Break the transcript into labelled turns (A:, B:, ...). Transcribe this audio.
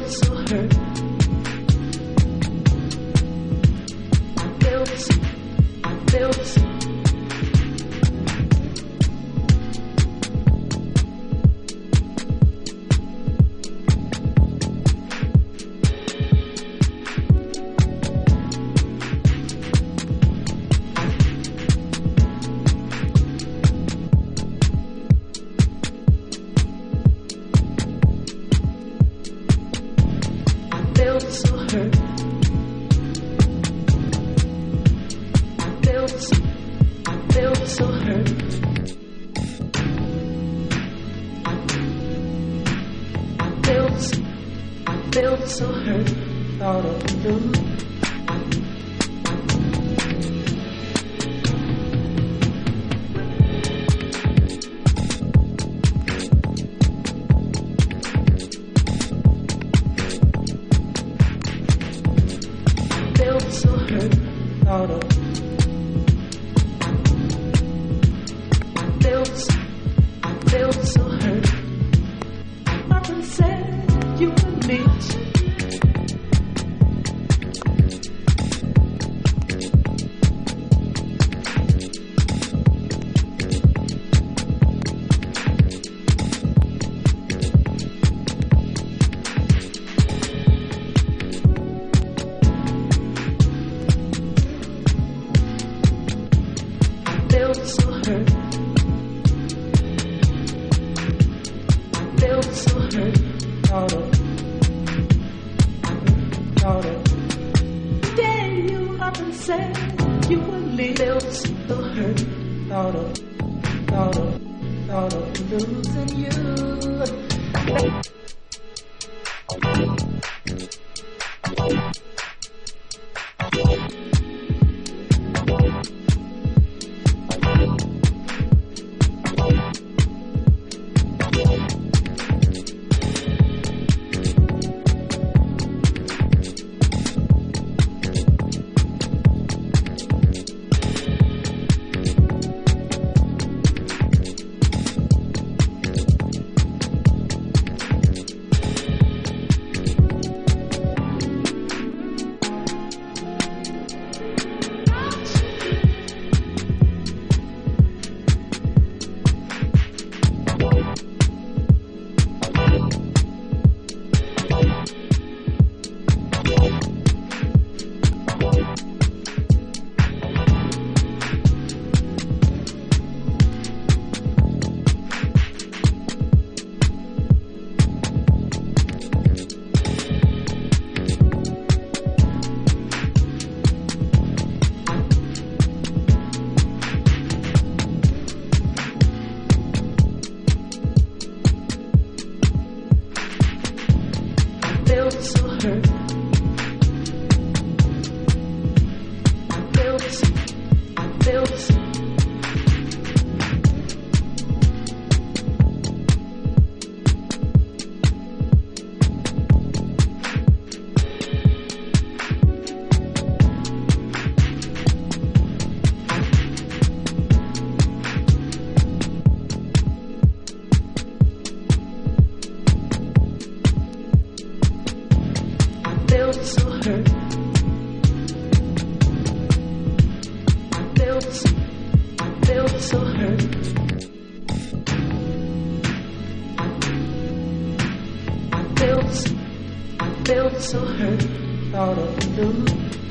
A: felt so hurt. Felt so hurt, out of the blue. Felt so hurt, out of felt so hurt. Nothing said you and me. Felt so hurt. Felt so hurt. Out of. Dare you up and say you would leave. Felt so hurt. Out of losing you. Felt so hurt. Felt. Felt so hurt. Felt so hurt. Felt so hurt. Out of the blue.